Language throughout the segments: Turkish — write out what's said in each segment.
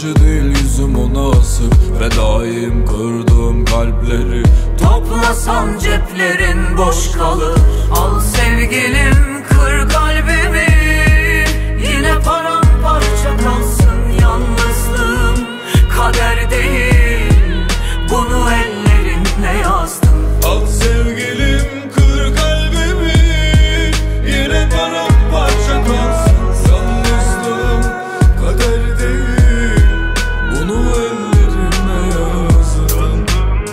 yabancı değil, yüzüm ona asık ve daim kırdığım kalpleri. Toplasan ceplerin boş kalır. Al sevgilim, kır kalbimi. Yine paramparça kalsın yalnızlığım. Kader değil, bunu ellerinle yazdın. Al sevgilim, kır kalbimi. Yine paramparça kalsın yalnızlığım. Kader değil, bunu ellerimle yazdım.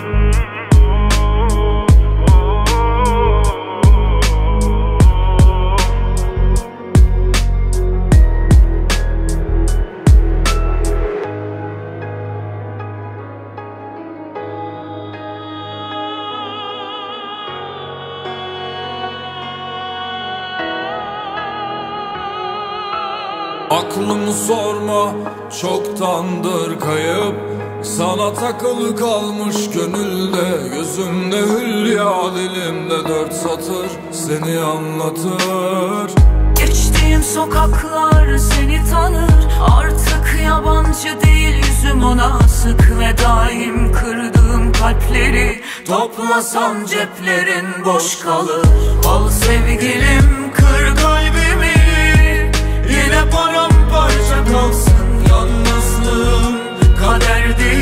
Aklımı sorma, çoktandır kayıp. Sana takılı kalmış gönülde, gözümde hülya, dilimde 4 satır seni anlatır. Geçtiğim sokaklar seni tanır. Artık yabancı değil, yüzüm ona sık ve daim kırdığım kalpleri. Toplasan ceplerin boş kalır. Al sevgilim, kır kalbimi. Yine paramparça kalsın yalnızlığım. Kader değil,